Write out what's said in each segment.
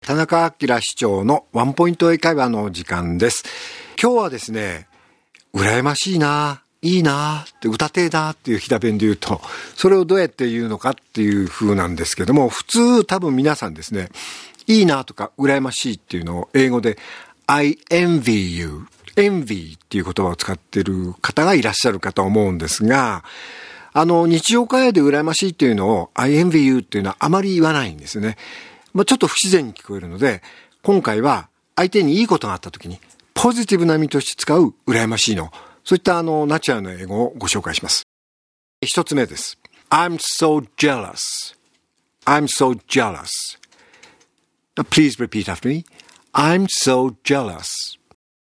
田中明市長のワンポイント英会話の時間です。今日はですね、羨ましいな、いいなって歌てえなっていう飛騨弁で言うと、それをどうやって言うのかっていう風なんですけども、普通多分皆さんですね、いいなとか羨ましいっていうのを英語で I envy you、envy っていう言葉を使っている方がいらっしゃるかと思うんですが、日常会話で羨ましいっていうのを I envy you っていうのはあまり言わないんですよね。ちょっと不自然に聞こえるので、今回は相手にいいことがあったときに、ポジティブな意味として使う羨ましいの、そういったナチュラルな英語をご紹介します。一つ目です。I'm so jealous. I'm so jealous. Please repeat after me. I'm so jealous.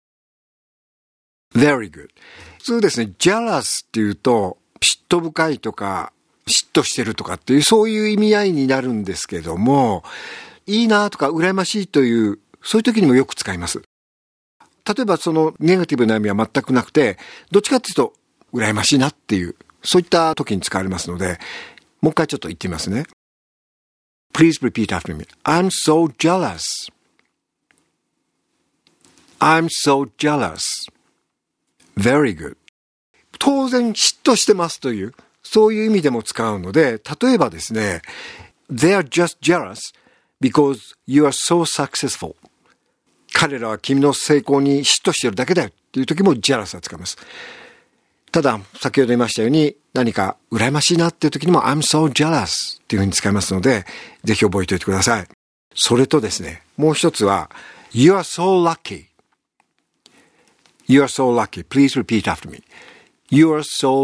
Very good. 普通ですね、jealous っていうと、嫉妬深いとか、嫉妬してるとかっていうそういう意味合いになるんですけども、いいなとか羨ましいというそういう時にもよく使います。例えばそのネガティブな意味は全くなくて、どっちかっていうと羨ましいなっていうそういった時に使われますので、もう一回ちょっと言ってみますね。Please repeat after me. I'm so jealous. I'm so jealous. Very good. 当然嫉妬してますというそういう意味でも使うので、例えばですね、They are just jealous because you are so successful. 彼らは君の成功に嫉妬しているだけだよっていう時も jealous は使います。ただ、先ほど言いましたように、何か羨ましいなっていう時にも I'm so jealous っていうふうに使いますので、ぜひ覚えておいてください。それとですね、もう一つは You are so lucky. You are so lucky. Please repeat after me. You are so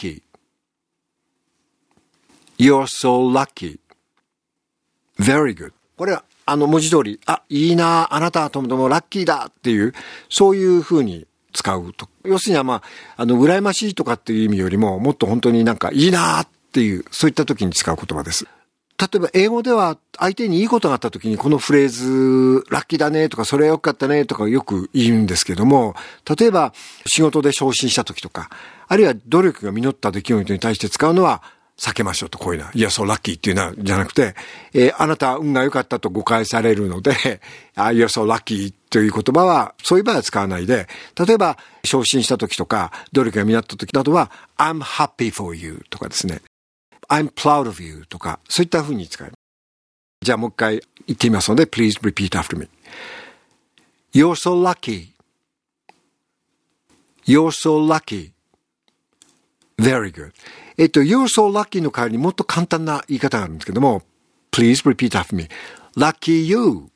lucky.You're so lucky. Very good. これは文字通り、いいな、あなたはともラッキーだっていう、そういう風に使うと。要するには羨ましいとかっていう意味よりも、もっと本当になんかいいなっていう、そういった時に使う言葉です。例えば英語では相手にいいことがあった時にこのフレーズ、ラッキーだねとかそれは良かったねとかよく言うんですけども、例えば仕事で昇進した時とか、あるいは努力が実った出来事に対して使うのは、避けましょうとこういうのは。いや、そうラッキーっていうのはじゃなくて、あなた運が良かったと誤解されるので、You're so lucky という言葉は、そういう場合は使わないで、例えば昇進した時とか、努力が実った時などは、I'm happy for you とかですね。I'm proud of you とか、そういった風に使える。じゃあもう一回言ってみますので、Please repeat after me. You're so lucky. You're so lucky. Very good. You're so lucky の代わりにもっと簡単な言い方があるんですけども、Please repeat after me. Lucky you.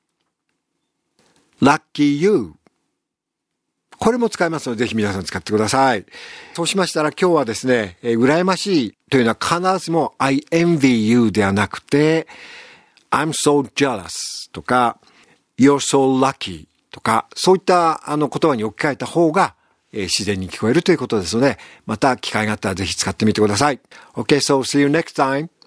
Lucky you. これも使いますので、ぜひ皆さん使ってください。そうしましたら今日はですね、羨ましいというのは必ずしも I envy you ではなくて、I'm so jealous とか、You're so lucky とか、そういった言葉に置き換えた方が、自然に聞こえるということですので、また機会があったらぜひ使ってみてください。Okay, so see you next time.